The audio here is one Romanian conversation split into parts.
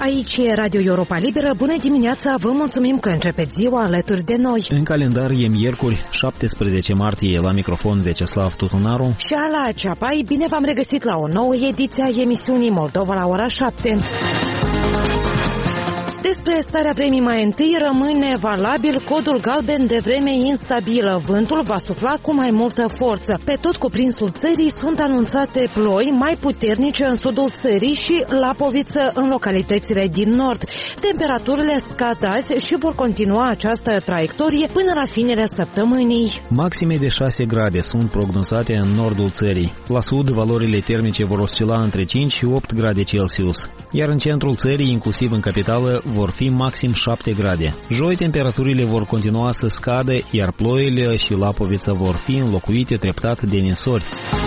Aici e Radio Europa Liberă. Bună dimineața, vă mulțumim că începeți ziua alături de noi. În calendar e miercuri, 17 martie, la microfon Veceslav Tutunaru și Ala Ceapai. Bine v-am regăsit la o nouă ediție a emisiunii Moldova la ora 7. Despre starea vremii mai întâi, rămâne valabil codul galben de vreme instabilă. Vântul va sufla cu mai multă forță. Pe tot cuprinsul țării sunt anunțate ploi mai puternice în sudul țării și lapoviță în localitățile din nord. Temperaturile scad azi și vor continua această traiectorie până la finele săptămânii. Maxime de 6 grade sunt prognozate în nordul țării. La sud, valorile termice vor oscila între 5 și 8 grade Celsius. Iar în centrul țării, inclusiv în capitală, vor fi maxim 7 grade. Joi, temperaturile vor continua să scadă, iar ploile și lapovița vor fi înlocuite treptat de nisori.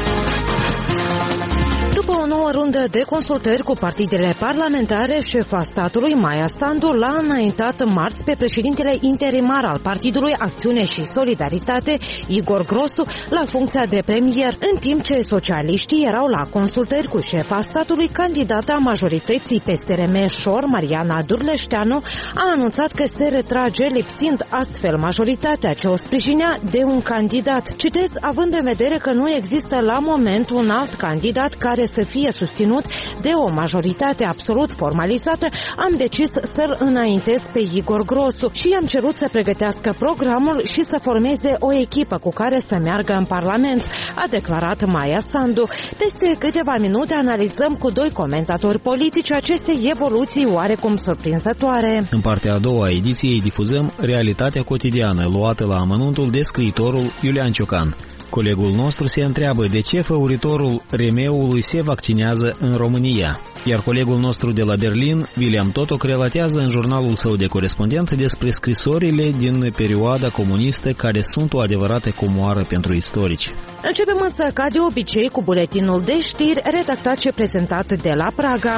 După o nouă rundă de consultări cu partidele parlamentare, șefa statului, Maia Sandu, l-a înaintat marți pe președintele interimar al Partidului Acțiune și Solidaritate, Igor Grosu, la funcția de premier, în timp ce socialiștii erau la consultări cu șefa statului. Candidata majorității PSRM Șor, Mariana Durleșteanu, a anunțat că se retrage, lipsind astfel majoritatea ce o sprijinea de un candidat. Citez, având în vedere că nu există la moment un alt candidat care să fie susținut de o majoritate absolut formalizată, am decis să-l înaintez pe Igor Grosu și i-am cerut să pregătească programul și să formeze o echipă cu care să meargă în Parlament, a declarat Maia Sandu. Peste câteva minute analizăm cu doi comentatori politici aceste evoluții oarecum surprinzătoare. În partea a doua a ediției difuzăm realitatea cotidiană luată la amănuntul de scriitorul Iulian Ciocan. Colegul nostru se întreabă de ce făuritorul Remeului se vaccinează în România. Iar colegul nostru de la Berlin, William Totoc, relatează în jurnalul său de corespondent despre scrisorile din perioada comunistă care sunt o adevărată comoară pentru istorici. Începem însă, ca de obicei, cu buletinul de știri redactat și prezentat de la Praga.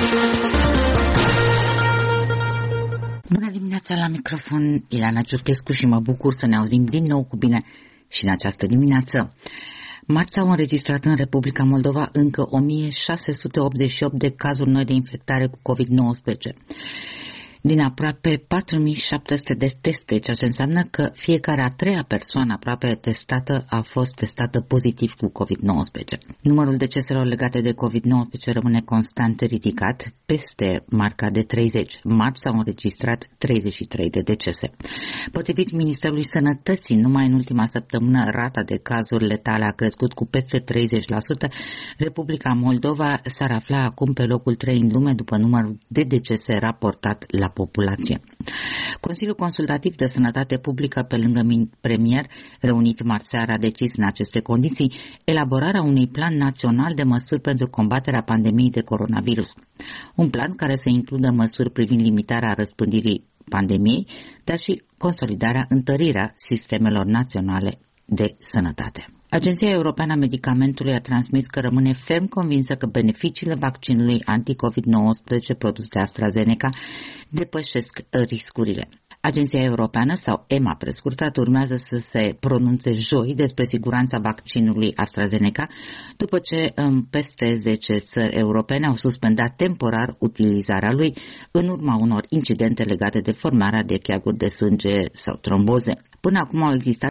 Bună dimineața, la microfon Ileana Ciurchescu și mă bucur să ne auzim din nou cu bine și în această dimineață. Marți s-au înregistrat în Republica Moldova încă 1688 de cazuri noi de infectare cu COVID-19. Din aproape 4700 de teste, ceea ce înseamnă că fiecare a treia persoană aproape testată a fost testată pozitiv cu COVID-19. Numărul deceselor legate de COVID-19 rămâne constant ridicat, peste marca de 30. Marți s-au înregistrat 33 de decese. Potrivit Ministerului Sănătății, numai în ultima săptămână rata de cazuri letale a crescut cu peste 30%. Republica Moldova s-ar afla acum pe locul 3 în lume după numărul de decese raportat la populație. Consiliul Consultativ de Sănătate Publică, pe lângă premier, reunit marți seara, a decis în aceste condiții elaborarea unui plan național de măsuri pentru combaterea pandemiei de coronavirus. Un plan care să includă măsuri privind limitarea răspândirii pandemiei, dar și consolidarea, întărirea sistemelor naționale de sănătate. Agenția Europeană a Medicamentului a transmis că rămâne ferm convinsă că beneficiile vaccinului anti-COVID-19 produs de AstraZeneca depășesc riscurile. Agenția Europeană, sau EMA prescurtat, urmează să se pronunțe joi despre siguranța vaccinului AstraZeneca, după ce în peste 10 țări europene au suspendat temporar utilizarea lui în urma unor incidente legate de formarea de cheaguri de sânge sau tromboze. Până acum au existat